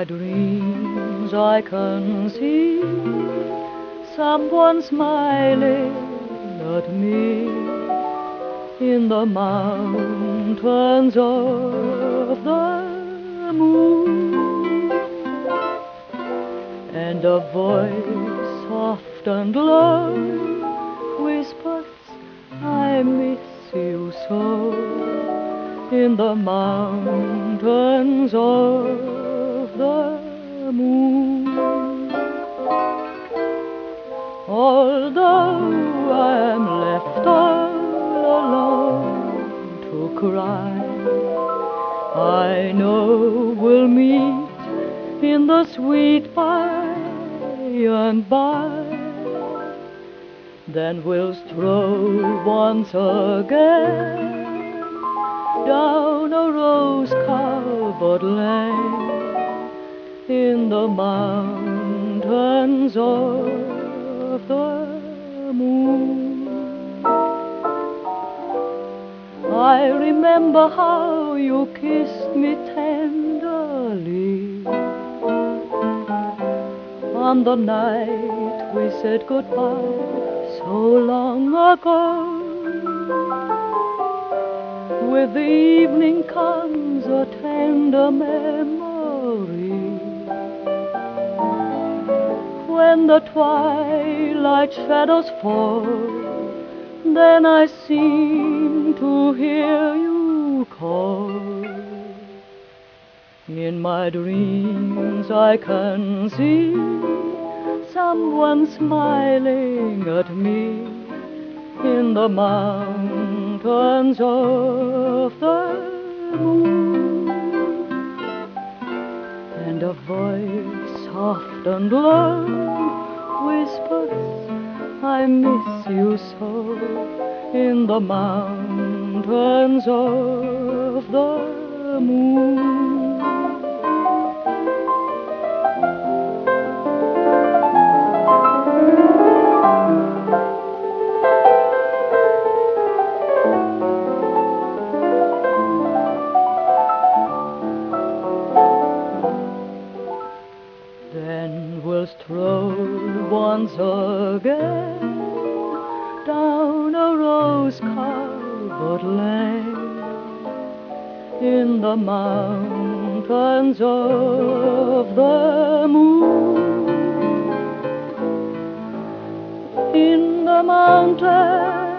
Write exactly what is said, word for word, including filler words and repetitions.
dreams I can see someone smiling at me in the mountains of the moon, and a voice soft and low whispers, I miss you so, in the mountains of the moon. Although I am left all alone to cry, I know we'll meet in the sweet by and by. Then we'll stroll once again down a rose-covered lane in the mountains of the moon. I remember how you kissed me tenderly on the night we said goodbye so long ago. With the evening comes a tender memory, when the twilight shadows fall, then I seem to hear you call. In my dreams I can see someone smiling at me in the mountains of the moon, and a voice soft and low whispers, I miss you so, in the mountains of the moon. Then we'll stroll once again down a rose-covered lane in the mountains of the moon, in the mountains